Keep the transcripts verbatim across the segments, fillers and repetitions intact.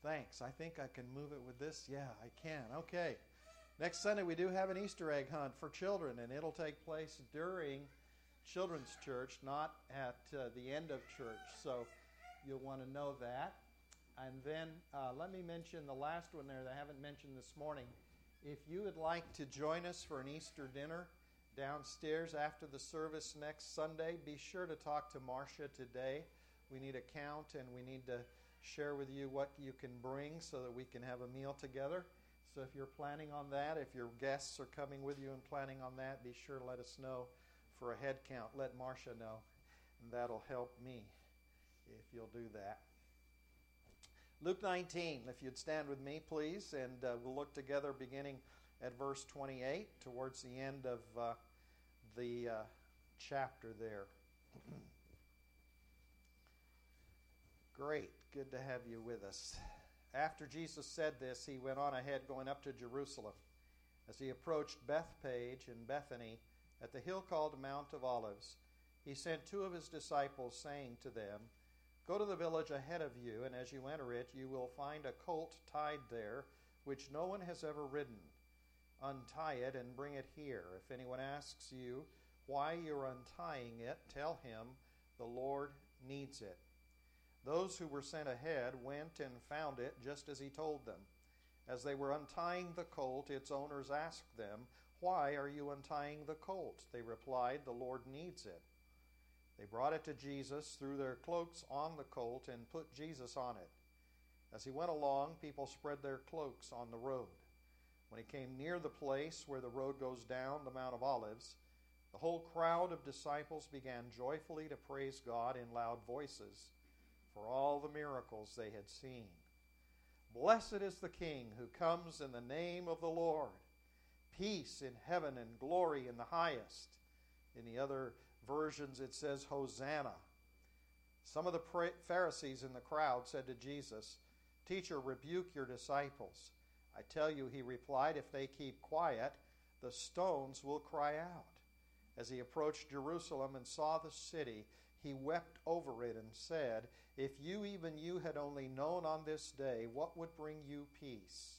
Thanks. I think I can move it with this. Yeah, I can. Okay. Next Sunday we do have an Easter egg hunt for children, and it'll take place during Children's Church, not at uh, the end of church. So you'll want to know that. And then uh, let me mention the last one there that I haven't mentioned this morning. If you would like to join us for an Easter dinner downstairs after the service next Sunday, be sure to talk to Marcia today. We need a count, and we need to share with you what you can bring so that we can have a meal together. So if you're planning on that, if your guests are coming with you and planning on that, be sure to let us know for a head count. Let Marcia know, and that'll help me if you'll do that. Luke nineteen, if you'd stand with me, please, and uh, we'll look together beginning at verse twenty-eight, towards the end of uh, the uh, chapter there. Great. Good to have you with us. After Jesus said this, he went on ahead, going up to Jerusalem. As he approached Bethphage and Bethany at the hill called Mount of Olives, he sent two of his disciples, saying to them, "Go to the village ahead of you, and as you enter it, you will find a colt tied there, which no one has ever ridden. Untie it and bring it here. If anyone asks you why you're untying it, tell him the Lord needs it." Those who were sent ahead went and found it just as he told them. As they were untying the colt, its owners asked them, "Why are you untying the colt?" They replied, "The Lord needs it." They brought it to Jesus, threw their cloaks on the colt, and put Jesus on it. As he went along, people spread their cloaks on the road. When he came near the place where the road goes down the Mount of Olives, the whole crowd of disciples began joyfully to praise God in loud voices for all the miracles they had seen. "Blessed is the King who comes in the name of the Lord. Peace in heaven and glory in the highest." In the other versions it says, "Hosanna." Some of the Pharisees in the crowd said to Jesus, "Teacher, rebuke your disciples." "I tell you," he replied, "if they keep quiet, the stones will cry out." As he approached Jerusalem and saw the city, he wept over it and said, "If you, even you, had only known on this day what would bring you peace.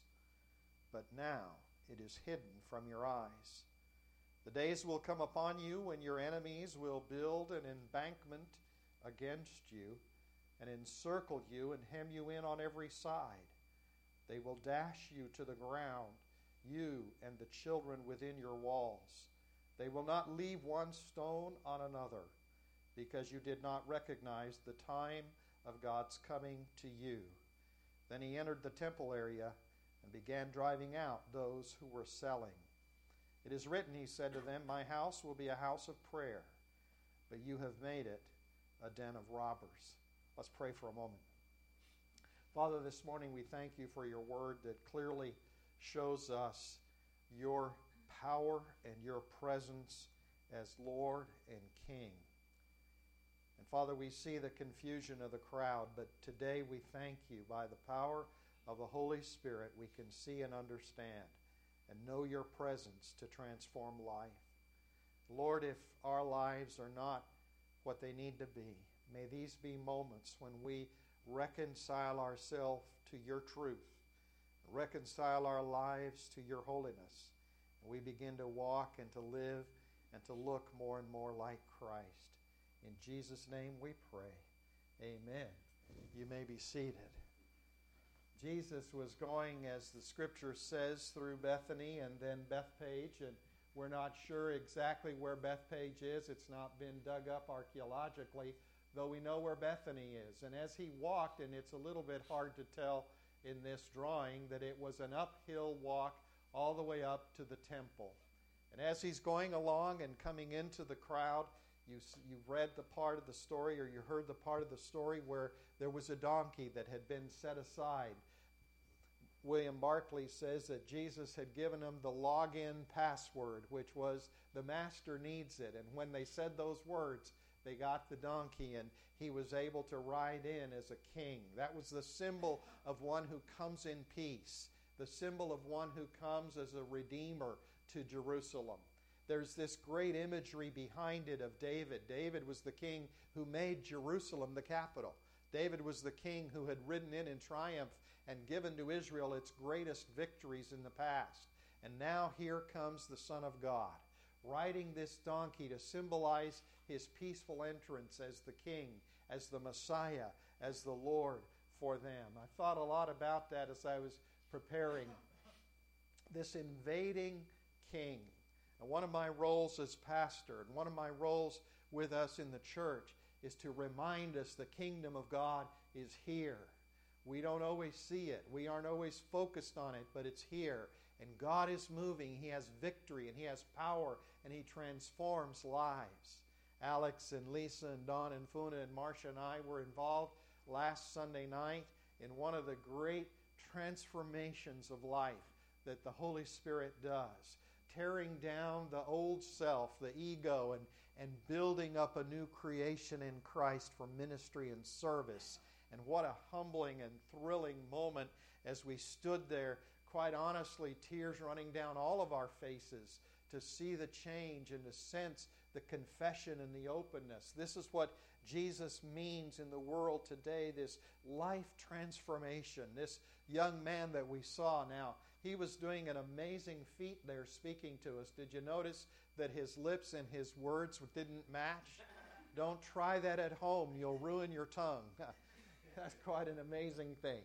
But now it is hidden from your eyes. The days will come upon you when your enemies will build an embankment against you and encircle you and hem you in on every side. They will dash you to the ground, you and the children within your walls. They will not leave one stone on another, because you did not recognize the time of God's coming to you." Then he entered the temple area and began driving out those who were selling. "It is written," he said to them, "My house will be a house of prayer, but you have made it a den of robbers." Let's pray for a moment. Father, this morning we thank you for your word that clearly shows us your power and your presence as Lord and King. And Father, we see the confusion of the crowd, but today we thank you by the power of the Holy Spirit we can see and understand and know your presence to transform life. Lord, if our lives are not what they need to be, may these be moments when we reconcile ourselves to your truth, reconcile our lives to your holiness, and we begin to walk and to live and to look more and more like Christ. In Jesus' name we pray. Amen. You may be seated. Jesus was going, as the scripture says, through Bethany and then Bethphage, and we're not sure exactly where Bethphage is. It's not been dug up archaeologically, though we know where Bethany is. And as he walked, and it's a little bit hard to tell in this drawing, that it was an uphill walk all the way up to the temple. And as he's going along and coming into the crowd, You, you've read the part of the story, or you heard the part of the story where there was a donkey that had been set aside. William Barclay says that Jesus had given him the login password, which was, "The master needs it." And when they said those words, they got the donkey, and he was able to ride in as a king. That was the symbol of one who comes in peace, the symbol of one who comes as a redeemer to Jerusalem. There's this great imagery behind it of David. David was the king who made Jerusalem the capital. David was the king who had ridden in in triumph and given to Israel its greatest victories in the past. And now here comes the Son of God, riding this donkey to symbolize his peaceful entrance as the King, as the Messiah, as the Lord for them. I thought a lot about that as I was preparing. This invading King. And one of my roles as pastor, and one of my roles with us in the church, is to remind us the kingdom of God is here. We don't always see it. We aren't always focused on it, but it's here. And God is moving. He has victory, and He has power, and He transforms lives. Alex and Lisa and Don and Funa and Marcia and I were involved last Sunday night in one of the great transformations of life that the Holy Spirit does, tearing down the old self, the ego, and, and building up a new creation in Christ for ministry and service. And what a humbling and thrilling moment as we stood there, quite honestly, tears running down all of our faces to see the change and to sense the confession and the openness. This is what Jesus means in the world today, this life transformation. This young man that we saw now, he was doing an amazing feat there speaking to us. Did you notice that his lips and his words didn't match? Don't try that at home. You'll ruin your tongue. That's quite an amazing thing.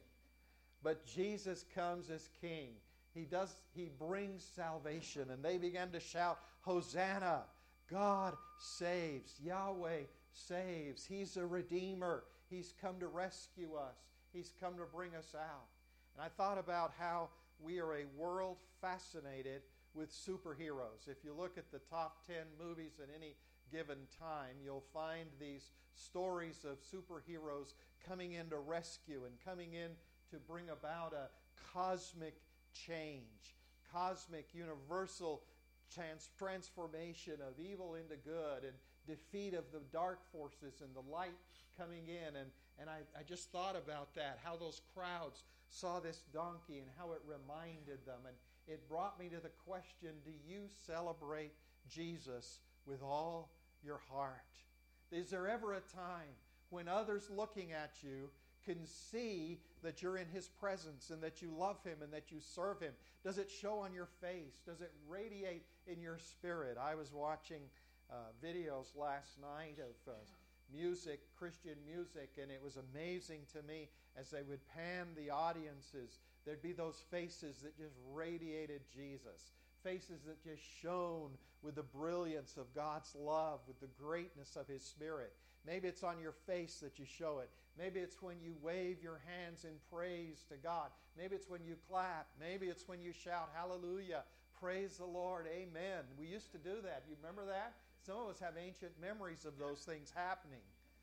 But Jesus comes as King. He does. He brings salvation. And they began to shout, Hosanna! God saves. Yahweh saves. He's a Redeemer. He's come to rescue us. He's come to bring us out. And I thought about how we are a world fascinated with superheroes. If you look at the top ten movies at any given time, you'll find these stories of superheroes coming in to rescue and coming in to bring about a cosmic change, cosmic, universal trans- transformation of evil into good and defeat of the dark forces and the light coming in. And, and I, I just thought about that, how those crowds saw this donkey and how it reminded them. And it brought me to the question, do you celebrate Jesus with all your heart? Is there ever a time when others looking at you can see that you're in His presence and that you love Him and that you serve Him? Does it show on your face? Does it radiate in your spirit? I was watching uh, videos last night of uh, music, Christian music, and it was amazing to me as they would pan the audiences. There'd be those faces that just radiated Jesus, faces that just shone with the brilliance of God's love, with the greatness of His Spirit. Maybe it's on your face that you show it. Maybe it's when you wave your hands in praise to God. Maybe it's when you clap. Maybe it's when you shout, hallelujah, praise the Lord, amen. We used to do that. You remember that? Some of us have ancient memories of those things happening.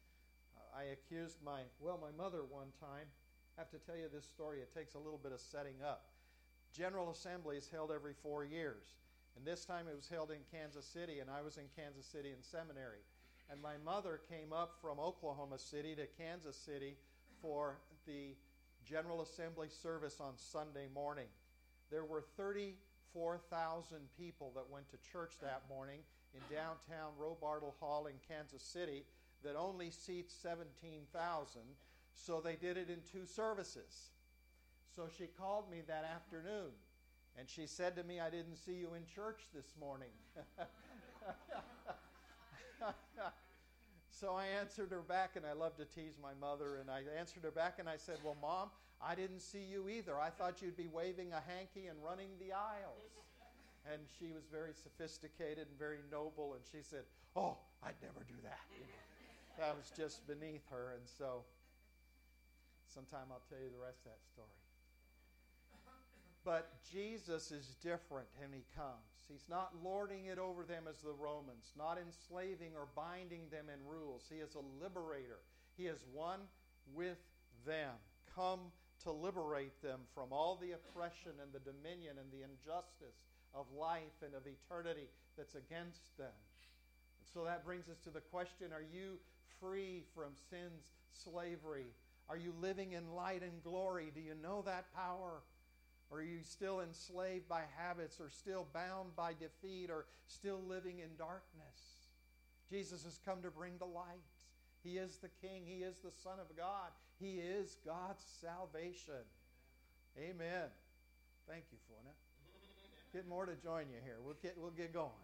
Uh, I accused my, well, my mother one time. I have to tell you this story. It takes a little bit of setting up. General Assembly is held every four years. And this time it was held in Kansas City, and I was in Kansas City in seminary. And my mother came up from Oklahoma City to Kansas City for the General Assembly service on Sunday morning. There were thirty-four thousand people that went to church that morning in downtown Robartle Hall in Kansas City that only seats seventeen thousand, so they did it in two services. So she called me that afternoon, and she said to me, I didn't see you in church this morning. So I answered her back, and I love to tease my mother, and I answered her back, and I said, well, Mom, I didn't see you either. I thought you'd be waving a hanky and running the aisles. And she was very sophisticated and very noble, and she said, oh, I'd never do that. You know, that was just beneath her, and so sometime I'll tell you the rest of that story. But Jesus is different when He comes. He's not lording it over them as the Romans, not enslaving or binding them in rules. He is a liberator. He is one with them, come to liberate them from all the oppression and the dominion and the injustice of life and of eternity that's against them. And so that brings us to the question, are you free from sin's slavery? Are you living in light and glory? Do you know that power? Or are you still enslaved by habits, or still bound by defeat, or still living in darkness? Jesus has come to bring the light. He is the King. He is the Son of God. He is God's salvation. Amen. Thank you, Funa. Get more to join you here. We'll get, we'll get going.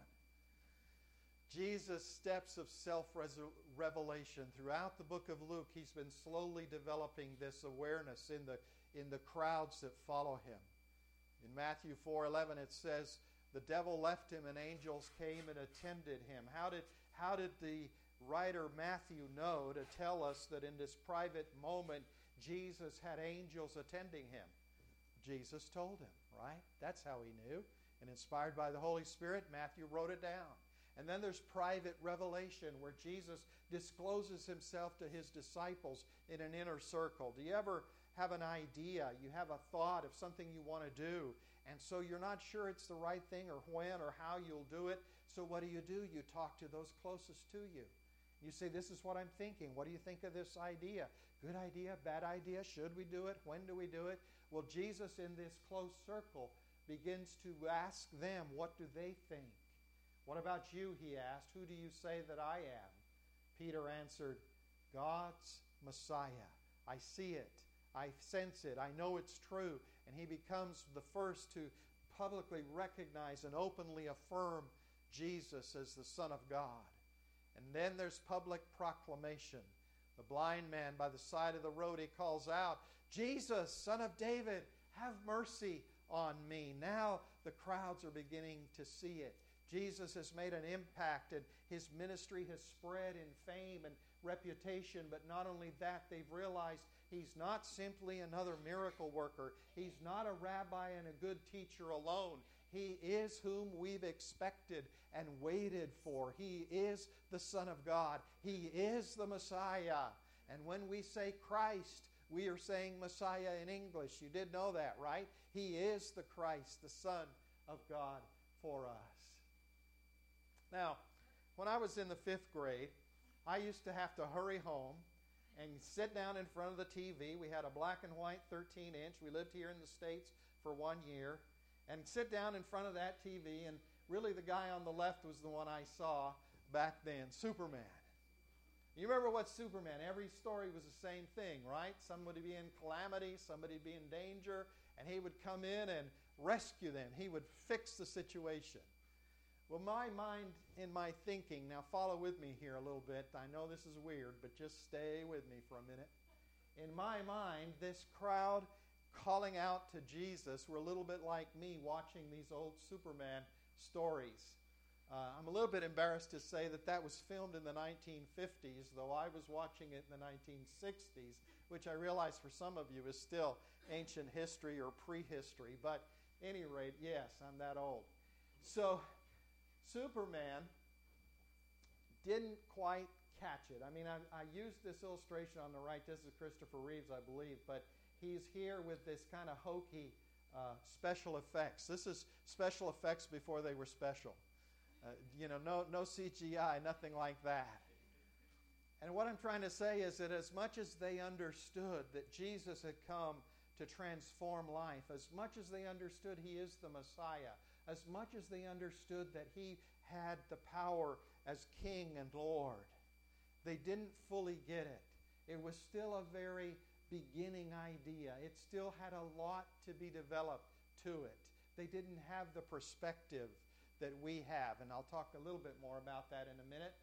Jesus' steps of self-revelation. Throughout the book of Luke, he's been slowly developing this awareness in the, in the crowds that follow him. In Matthew four eleven, it says, the devil left him and angels came and attended him. How did, how did the writer Matthew know to tell us that in this private moment, Jesus had angels attending him? Jesus told him, right? That's how he knew. And inspired by the Holy Spirit, Matthew wrote it down. And then there's private revelation where Jesus discloses himself to his disciples in an inner circle. Do you ever have an idea? You have a thought of something you want to do, and so you're not sure it's the right thing or when or how you'll do it. So what do you do? You talk to those closest to you. You say, this is what I'm thinking. What do you think of this idea? Good idea? Bad idea? Should we do it? When do we do it? Well, Jesus in this close circle begins to ask them, what do they think? What about you, he asked. Who do you say that I am? Peter answered, God's Messiah. I see it. I sense it. I know it's true. And he becomes the first to publicly recognize and openly affirm Jesus as the Son of God. And then there's public proclamation. The blind man by the side of the road, he calls out, Jesus, Son of David, have mercy on me. Now the crowds are beginning to see it. Jesus has made an impact, and his ministry has spread in fame and reputation. But not only that, they've realized he's not simply another miracle worker. He's not a rabbi and a good teacher alone. He is whom we've expected and waited for. He is the Son of God. He is the Messiah. And when we say Christ, we are saying Messiah in English. You did know that, right? He is the Christ, the Son of God for us. Now, when I was in the fifth grade, I used to have to hurry home and sit down in front of the T V. We had a black and white thirteen inch. We lived here in the States for one year. And sit down in front of that T V, and really the guy on the left was the one I saw back then, Superman. You remember what Superman, every story was the same thing, right? Somebody be in calamity, somebody be in danger, and he would come in and rescue them. He would fix the situation. Well, my mind in my thinking, now follow with me here a little bit. I know this is weird, but just stay with me for a minute. In my mind, this crowd calling out to Jesus were a little bit like me watching these old Superman stories. Uh, I'm a little bit embarrassed to say that that was filmed in the nineteen fifties, though I was watching it in the nineteen sixties, which I realize for some of you is still ancient history or prehistory. But at any rate, yes, I'm that old. So Superman didn't quite catch it. I mean, I, I used this illustration on the right. This is Christopher Reeves, I believe, but he's here with this kind of hokey uh, special effects. This is special effects before they were special. Uh, you know, no, no C G I, nothing like that. And what I'm trying to say is that as much as they understood that Jesus had come to transform life, as much as they understood he is the Messiah, as much as they understood that he had the power as King and Lord, they didn't fully get it. It was still a very beginning idea. It still had a lot to be developed to it. They didn't have the perspective that we have, and I'll talk a little bit more about that in a minute.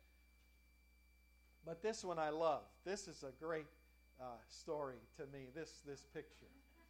But this one I love. This is a great uh, story to me, this, this picture.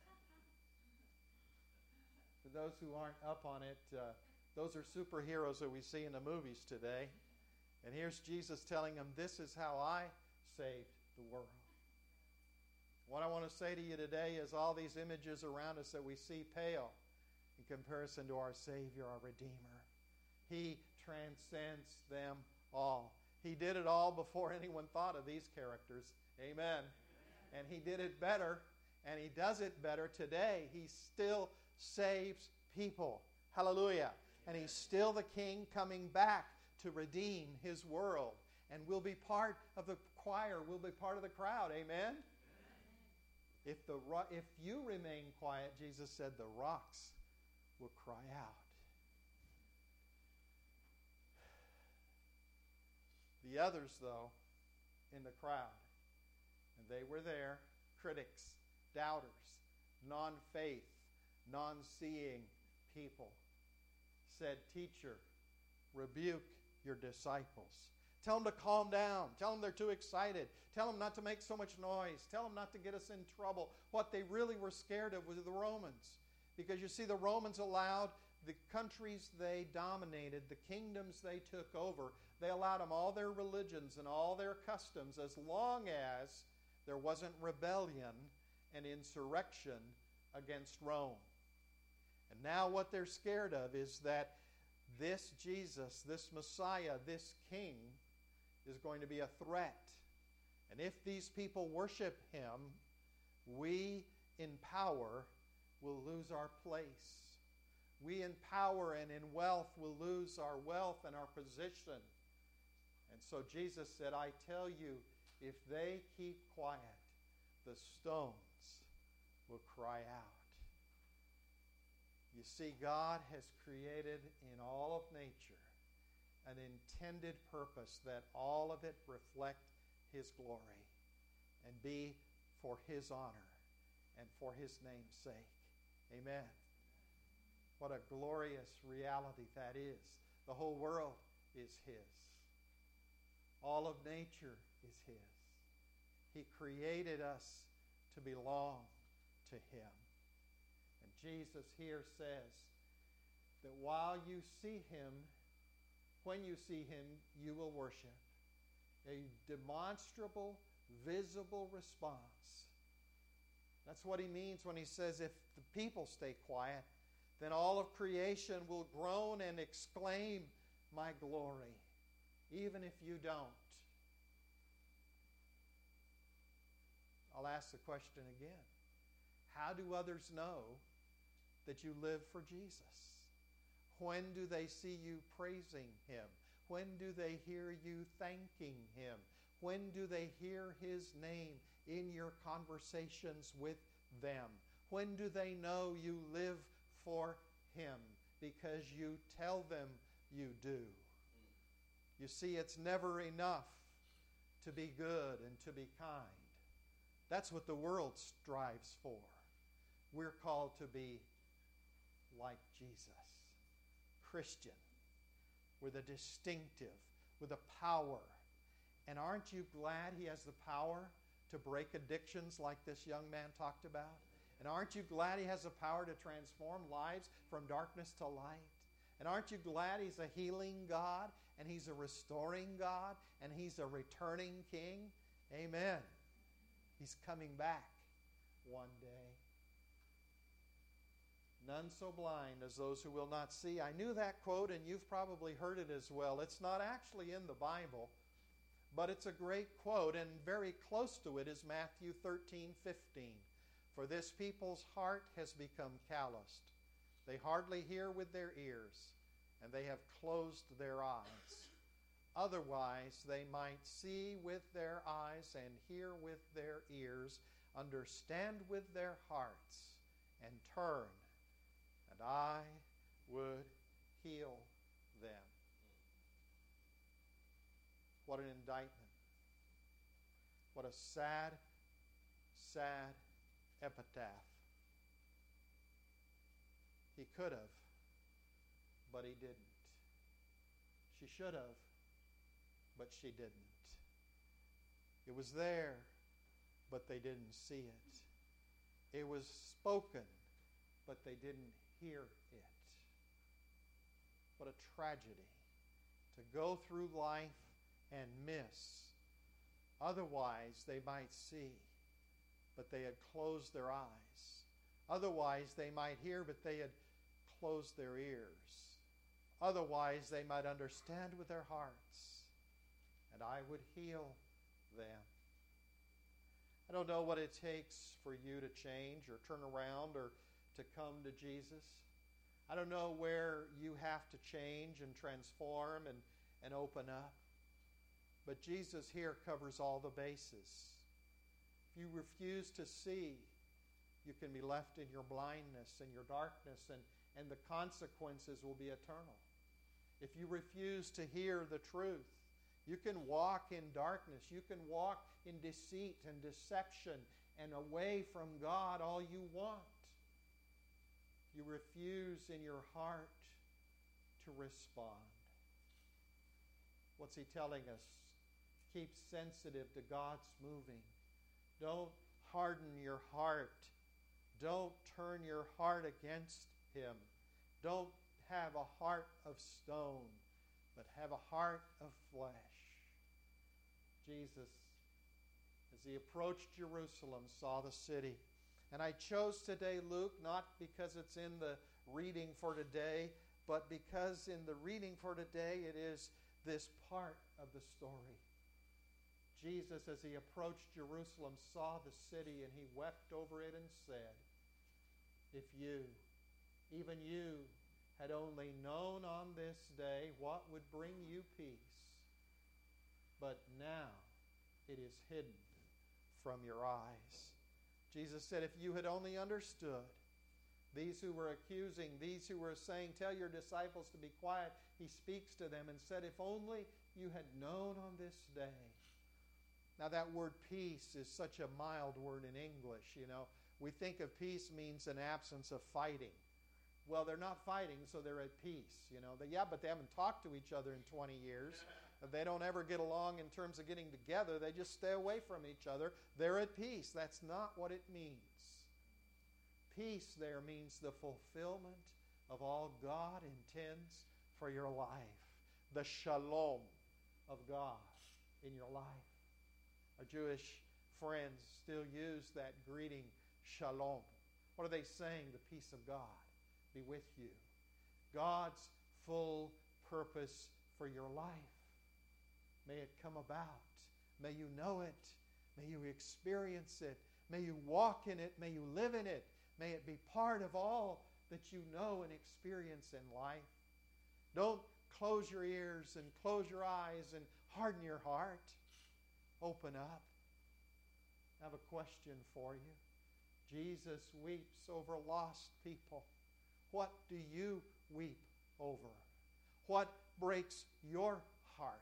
For those who aren't up on it, uh, those are superheroes that we see in the movies today. And here's Jesus telling them, this is how I saved the world. What I want to say to you today is all these images around us that we see pale in comparison to our Savior, our Redeemer. He transcends them all. He did it all before anyone thought of these characters. Amen. Amen. And he did it better, and he does it better today. He still saves people. Hallelujah. And he's still the King coming back to redeem his world. And we'll be part of the choir. We'll be part of the crowd. Amen? If, the, if you remain quiet, Jesus said, the rocks will cry out. The others, though, in the crowd, and they were there, critics, doubters, non-faith, non-seeing people, said, "Teacher, rebuke your disciples. Tell them to calm down. Tell them they're too excited. Tell them not to make so much noise. Tell them not to get us in trouble." What they really were scared of was the Romans. Because you see, the Romans allowed the countries they dominated, the kingdoms they took over, they allowed them all their religions and all their customs as long as there wasn't rebellion and insurrection against Rome. And now what they're scared of is that this Jesus, this Messiah, this King is going to be a threat. And if these people worship him, we in power will lose our place. We in power and in wealth will lose our wealth and our position. And so Jesus said, "I tell you, if they keep quiet, the stones will cry out." You see, God has created in all of nature an intended purpose that all of it reflect his glory and be for his honor and for his name's sake. Amen. What a glorious reality that is. The whole world is his. All of nature is his. He created us to belong to him. And Jesus here says that while you see him, when you see him, you will worship. A demonstrable, visible response. That's what he means when he says, if the people stay quiet, then all of creation will groan and exclaim, "My glory," even if you don't. I'll ask the question again. How do others know that you live for Jesus? When do they see you praising him? When do they hear you thanking him? When do they hear his name in your conversations with them? When do they know you live for him because you tell them you do? You see, it's never enough to be good and to be kind. That's what the world strives for. We're called to be like Jesus. Christian, with a distinctive, with a power. And aren't you glad he has the power to break addictions like this young man talked about? And aren't you glad he has the power to transform lives from darkness to light? And aren't you glad he's a healing God, and he's a restoring God, and he's a returning King? Amen. He's coming back one day. None so blind as those who will not see. I knew that quote, and you've probably heard it as well. It's not actually in the Bible, but it's a great quote, and very close to it is Matthew thirteen fifteen. "For this people's heart has become calloused. They hardly hear with their ears, and they have closed their eyes. Otherwise, they might see with their eyes and hear with their ears, understand with their hearts, and turn, and I would heal them." What an indictment. What a sad, sad epitaph. He could have, but he didn't. She should have, but she didn't. It was there, but they didn't see it. It was spoken, but they didn't hear it. What a tragedy to go through life and miss. Otherwise, they might see, but they had closed their eyes. Otherwise, they might hear, but they had closed their ears. Otherwise, they might understand with their hearts, and I would heal them. I don't know what it takes for you to change or turn around or to come to Jesus. I don't know where you have to change and transform and, and open up. But Jesus here covers all the bases. If you refuse to see, you can be left in your blindness and your darkness, and, and the consequences will be eternal. If you refuse to hear the truth, you can walk in darkness. You can walk in deceit and deception and away from God all you want. You refuse in your heart to respond. What's he telling us? Keep sensitive to God's moving. Don't harden your heart. Don't turn your heart against him. Don't have a heart of stone, but have a heart of flesh. Jesus, as he approached Jerusalem, saw the city. And I chose today Luke not because it's in the reading for today, but because in the reading for today it is this part of the story. Jesus, as he approached Jerusalem, saw the city and he wept over it and said, if you, even you, had only known on this day what would bring you peace, but now it is hidden from your eyes. Jesus said, if you had only understood, these who were accusing, these who were saying, tell your disciples to be quiet, he speaks to them and said, if only you had known on this day. Now that word peace is such a mild word in English, you know. We think of peace means an absence of fighting. Well, they're not fighting, so they're at peace, you know. They, yeah, but they haven't talked to each other in twenty years. They don't ever get along in terms of getting together. They just stay away from each other. They're at peace. That's not what it means. Peace there means the fulfillment of all God intends for your life. The shalom of God in your life. Our Jewish friends still use that greeting, shalom. What are they saying? The peace of God be with you. God's full purpose for your life. May it come about. May you know it. May you experience it. May you walk in it. May you live in it. May it be part of all that you know and experience in life. Don't close your ears and close your eyes and harden your heart. Open up. I have a question for you. Jesus weeps over lost people. What do you weep over? What breaks your heart?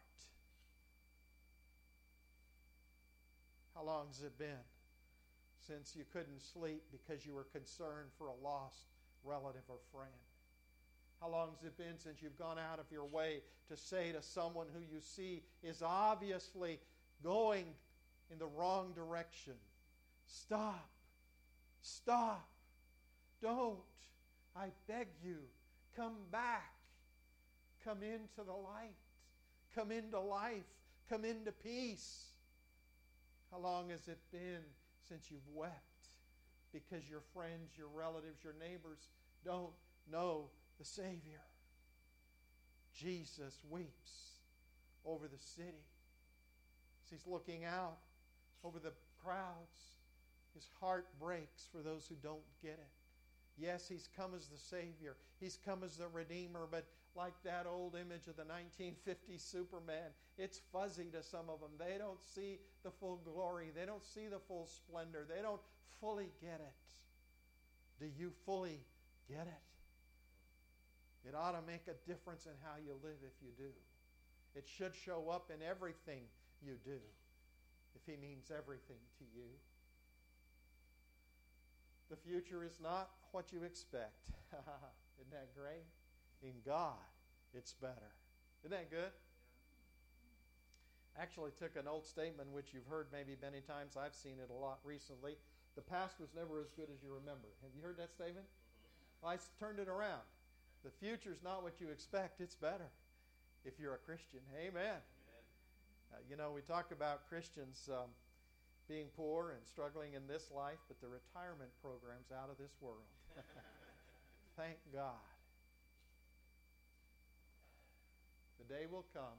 How long has it been since you couldn't sleep because you were concerned for a lost relative or friend? How long has it been since you've gone out of your way to say to someone who you see is obviously going in the wrong direction, stop, stop, don't, I beg you, come back, come into the light, come into life, come into peace. How long has it been since you've wept because your friends, your relatives, your neighbors don't know the Savior? Jesus weeps over the city. As he's looking out over the crowds, his heart breaks for those who don't get it. Yes, he's come as the Savior. He's come as the Redeemer, but like that old image of the nineteen fifties Superman, it's fuzzy to some of them. They don't see the full glory. They don't see the full splendor. They don't fully get it. Do you fully get it? It ought to make a difference in how you live if you do. It should show up in everything you do if he means everything to you. The future is not what you expect. Isn't that great? In God, it's better. Isn't that good? I actually took an old statement, which you've heard maybe many times. I've seen it a lot recently. The past was never as good as you remember. Have you heard that statement? Well, I turned it around. The future's not what you expect. It's better if you're a Christian. Amen. Amen. Uh, you know, we talk about Christians um, being poor and struggling in this life, but the retirement program's out of this world. Thank God. The day will come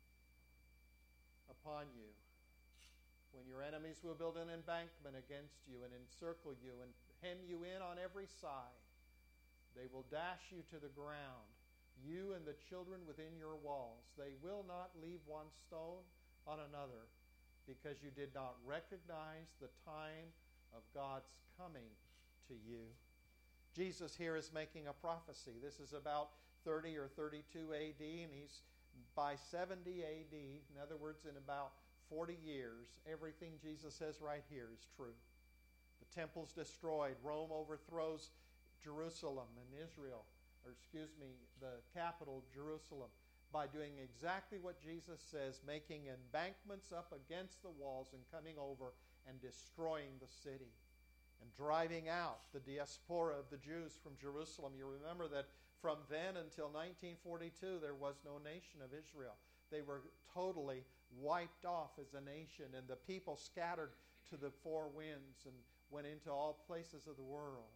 upon you when your enemies will build an embankment against you and encircle you and hem you in on every side. They will dash you to the ground, you and the children within your walls. They will not leave one stone on another, because you did not recognize the time of God's coming to you. Jesus here is making a prophecy. This is about thirty or thirty-two A D, and he's by seventy A D, in other words, in about forty years, everything Jesus says right here is true. The temple's destroyed. Rome overthrows Jerusalem and Israel, or excuse me, the capital, Jerusalem, by doing exactly what Jesus says, making embankments up against the walls and coming over and destroying the city and driving out the diaspora of the Jews from Jerusalem. You remember that from then until nineteen forty-two, there was no nation of Israel. They were totally wiped off as a nation, and the people scattered to the four winds and went into all places of the world.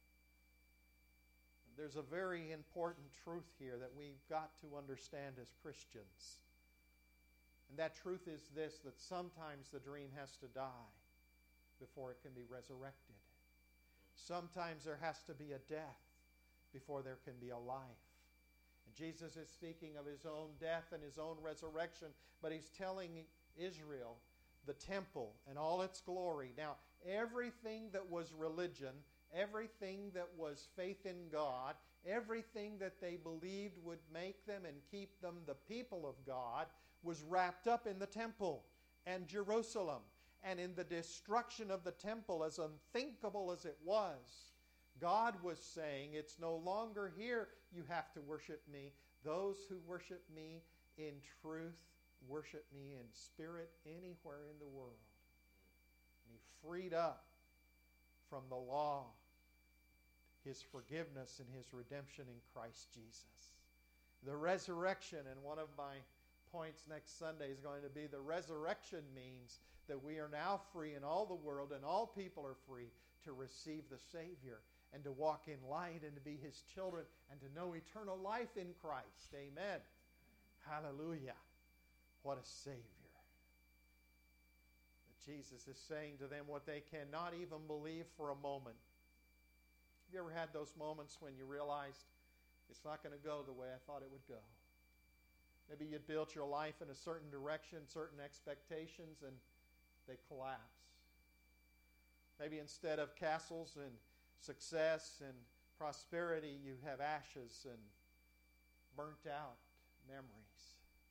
There's a very important truth here that we've got to understand as Christians. And that truth is this, that sometimes the dream has to die before it can be resurrected. Sometimes there has to be a death before there can be a life. And Jesus is speaking of his own death and his own resurrection, but he's telling Israel the temple and all its glory. Now, everything that was religion, everything that was faith in God, everything that they believed would make them and keep them the people of God was wrapped up in the temple and Jerusalem. And in the destruction of the temple, as unthinkable as it was, God was saying, it's no longer here you have to worship me. Those who worship me in truth worship me in spirit anywhere in the world. And he freed up from the law his forgiveness and his redemption in Christ Jesus. The resurrection, and one of my points next Sunday is going to be the resurrection means that we are now free in all the world, and all people are free to receive the Savior and to walk in light and to be his children and to know eternal life in Christ. Amen. Hallelujah. What a Savior. That Jesus is saying to them what they cannot even believe for a moment. Have you ever had those moments when you realized it's not going to go the way I thought it would go? Maybe you built your life in a certain direction, certain expectations, and they collapse. Maybe instead of castles and success and prosperity, you have ashes and burnt out memories.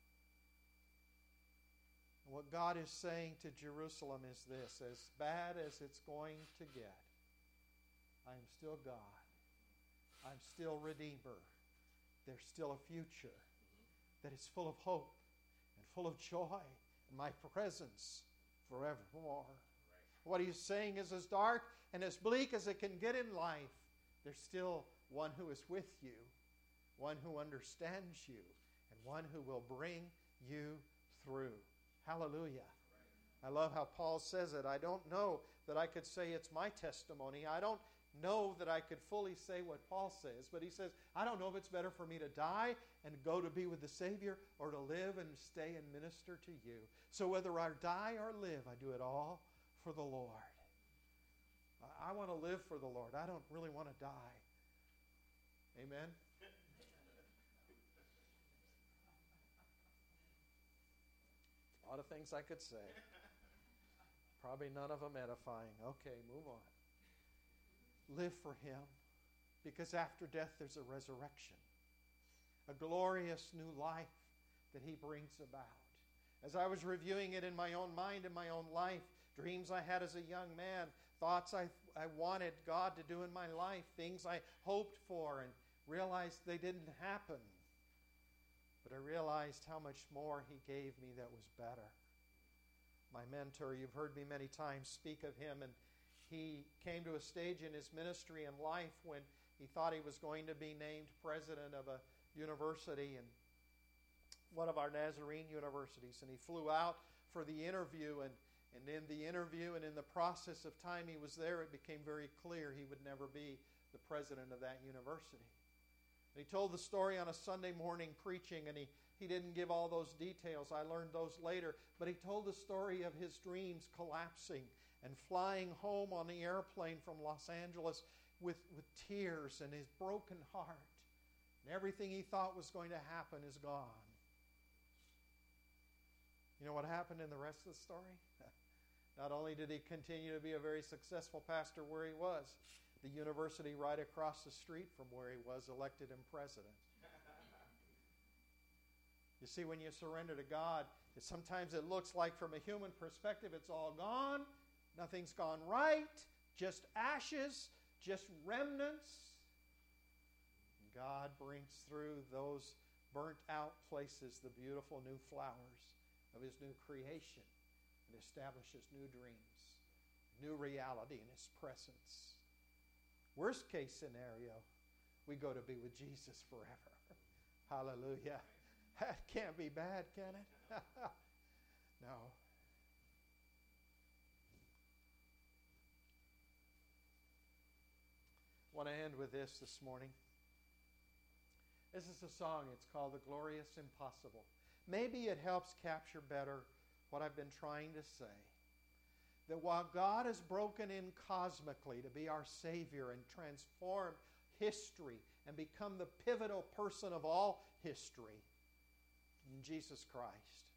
And what God is saying to Jerusalem is this: as bad as it's going to get, I am still God. I'm still Redeemer. There's still a future that is full of hope and full of joy in my presence forevermore. Right. What he's saying is, as dark and as bleak as it can get in life, there's still one who is with you, one who understands you, and one who will bring you through. Hallelujah. Right. I love how Paul says it. I don't know that I could say it's my testimony. I don't know that I could fully say what Paul says, but he says, I don't know if it's better for me to die and go to be with the Savior or to live and stay and minister to you. So whether I die or live, I do it all for the Lord. I want to live for the Lord. I don't really want to die. Amen? A lot of things I could say. Probably none of them edifying. Okay, move on. Live for him, because after death there's a resurrection, a glorious new life that he brings about. As I was reviewing it in my own mind and my own life, dreams I had as a young man, thoughts I, I wanted God to do in my life, things I hoped for and realized they didn't happen. But I realized how much more he gave me that was better. My mentor, you've heard me many times speak of him, and he came to a stage in his ministry and life when he thought he was going to be named president of a university, and one of our Nazarene universities. And he flew out for the interview, and, and in the interview and in the process of time he was there, it became very clear he would never be the president of that university. And he told the story on a Sunday morning preaching, and he, he didn't give all those details. I learned those later. But he told the story of his dreams collapsing and flying home on the airplane from Los Angeles with, with tears and his broken heart. And everything he thought was going to happen is gone. You know what happened in the rest of the story? Not only did he continue to be a very successful pastor where he was, the university right across the street from where he was elected him president. You see, when you surrender to God, it, sometimes it looks like from a human perspective it's all gone. Nothing's gone right. just ashes, just remnants. God brings through those burnt out places the beautiful new flowers of His new creation and establishes new dreams, new reality in His presence. Worst case scenario, we go to be with Jesus forever. Hallelujah. That can't be bad, can it? No. I want to end with this this morning. This is a song. It's called The Glorious Impossible. Maybe it helps capture better what I've been trying to say. That while God has broken in cosmically to be our Savior and transform history and become the pivotal person of all history in Jesus Christ,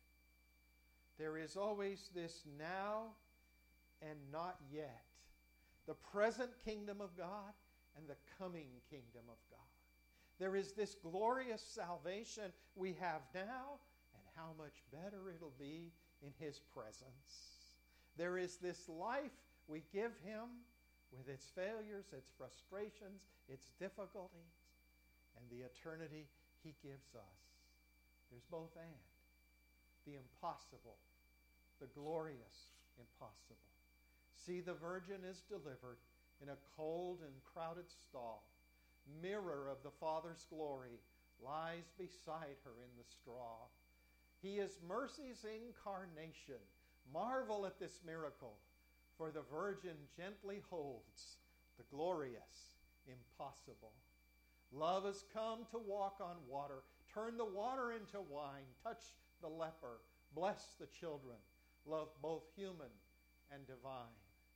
there is always this now and not yet. The present kingdom of God and the coming kingdom of God. There is this glorious salvation we have now, and how much better it'll be in His presence. There is this life we give Him with its failures, its frustrations, its difficulties, and the eternity He gives us. There's both and. The impossible, the glorious impossible. See, the virgin is delivered in a cold and crowded stall. Mirror of the Father's glory lies beside her in the straw. He is mercy's incarnation. Marvel at this miracle, for the virgin gently holds the glorious impossible. Love has come to walk on water, turn the water into wine, touch the leper, bless the children, love both human and divine.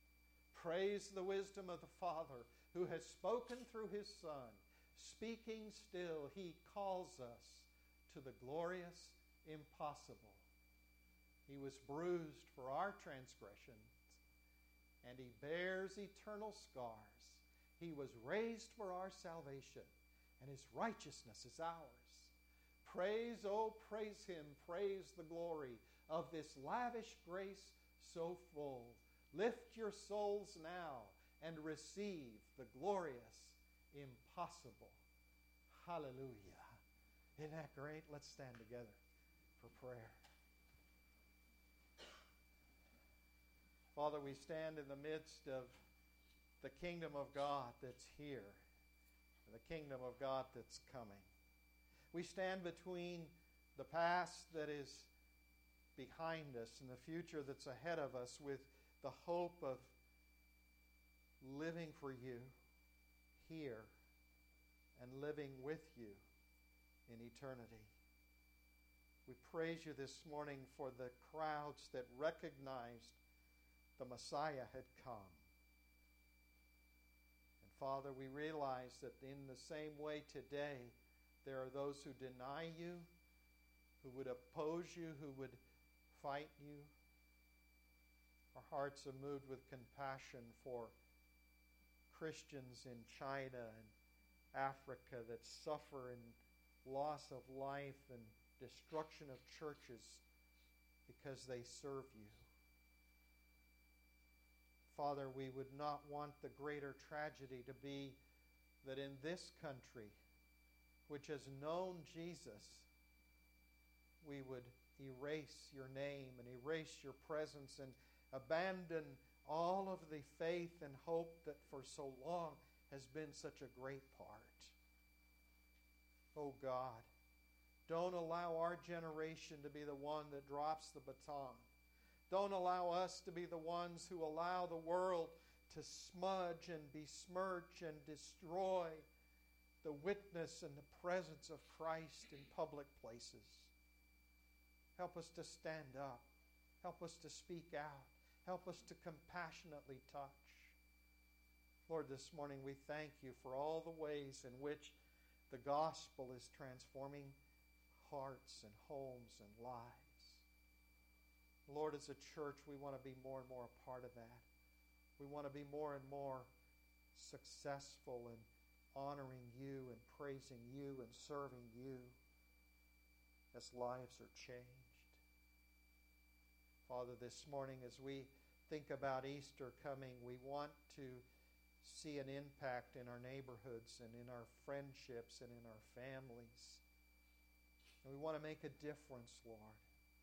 Praise the wisdom of the Father who has spoken through His Son. Speaking still, He calls us to the glorious impossible. He was bruised for our transgressions, and He bears eternal scars. He was raised for our salvation, and His righteousness is ours. Praise, oh, praise Him, praise the glory of this lavish grace so full. Lift your souls now and receive the glorious impossible. Hallelujah. Isn't that great? Let's stand together for prayer. Father, we stand in the midst of the kingdom of God that's here, and the kingdom of God that's coming. We stand between the past that is behind us and the future that's ahead of us with the hope of living for You here and living with You in eternity. We praise You this morning for the crowds that recognized the Messiah had come. And Father, we realize that in the same way today, there are those who deny You, who would oppose You, who would fight You. Our hearts are moved with compassion for Christians in China and Africa that suffer in loss of life and destruction of churches because they serve You. Father, we would not want the greater tragedy to be that in this country, which has known Jesus, we would erase Your name and erase Your presence and abandon all of the faith and hope that for so long has been such a great part. Oh God, don't allow our generation to be the one that drops the baton. Don't allow us to be the ones who allow the world to smudge and besmirch and destroy the witness and the presence of Christ in public places. Help us to stand up. Help us to speak out. Help us to compassionately touch. Lord, this morning we thank You for all the ways in which the gospel is transforming hearts and homes and lives. Lord, as a church, we want to be more and more a part of that. We want to be more and more successful in honoring You and praising You and serving You as lives are changed. Father, this morning as we think about Easter coming, we want to see an impact in our neighborhoods and in our friendships and in our families. And we want to make a difference, Lord.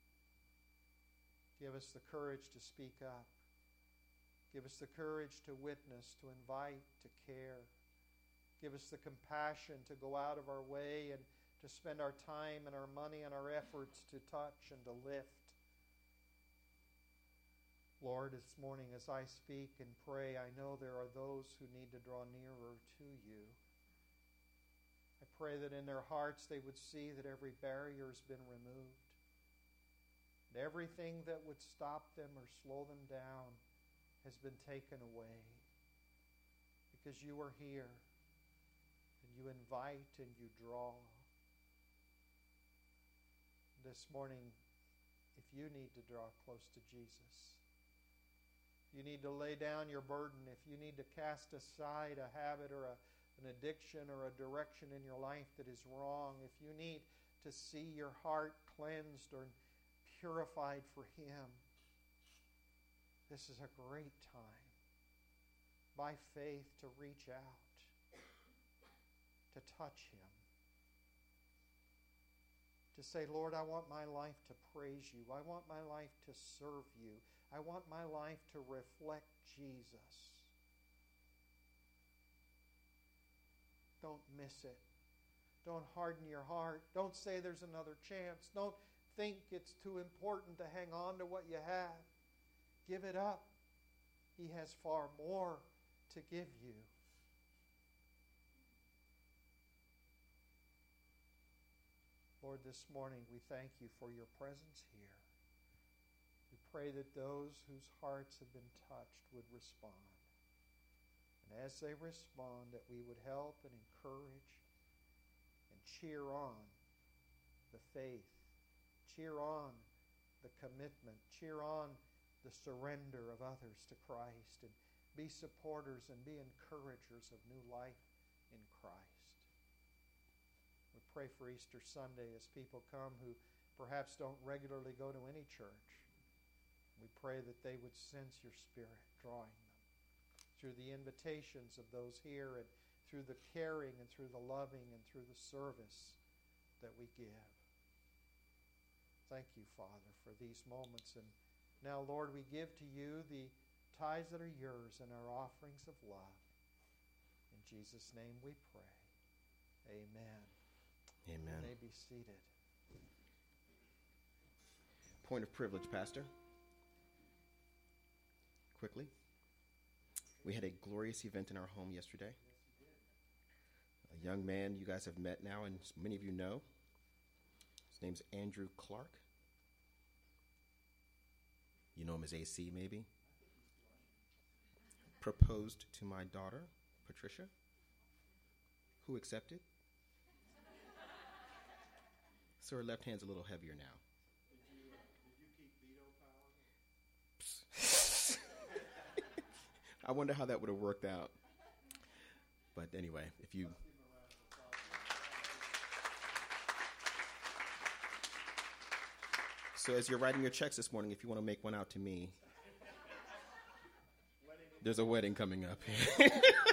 Give us the courage to speak up. Give us the courage to witness, to invite, to care. Give us the compassion to go out of our way and to spend our time and our money and our efforts to touch and to lift. Lord, this morning as I speak and pray, I know there are those who need to draw nearer to you. I pray that in their hearts they would see that every barrier has been removed. That everything that would stop them or slow them down has been taken away. Because you are here, and you invite and you draw. This morning, if you need to draw close to Jesus, you need to lay down your burden, if you need to cast aside a habit or a, an addiction or a direction in your life that is wrong, if you need to see your heart cleansed or purified for Him, this is a great time, by faith, to reach out, to touch Him, to say, Lord, I want my life to praise you. I want my life to serve you. I want my life to reflect Jesus. Don't miss it. Don't harden your heart. Don't say there's another chance. Don't think it's too important to hang on to what you have. Give it up. He has far more to give you. Lord, this morning we thank you for your presence here. We pray that those whose hearts have been touched would respond. And as they respond, that we would help and encourage and cheer on the faith, cheer on the commitment, cheer on the surrender of others to Christ, and be supporters and be encouragers of new life in Christ. We pray for Easter Sunday as people come who perhaps don't regularly go to any church. We pray that they would sense your Spirit drawing them through the invitations of those here and through the caring and through the loving and through the service that we give. Thank you, Father, for these moments. And now, Lord, we give to you the tithes that are yours and our offerings of love. In Jesus' name we pray. Amen. Amen. You may be seated. Point of privilege, Pastor. Quickly. We had a glorious event in our home yesterday. A young man you guys have met now, and many of you know. His name's Andrew Clark. You know him as A C, maybe? Proposed to my daughter, Patricia, who accepted. So her left hand's a little heavier now. Did you, uh, did you keep veto power? I wonder how that would have worked out. But anyway, if you... So as you're writing your checks this morning, if you want to make one out to me, there's a wedding coming up.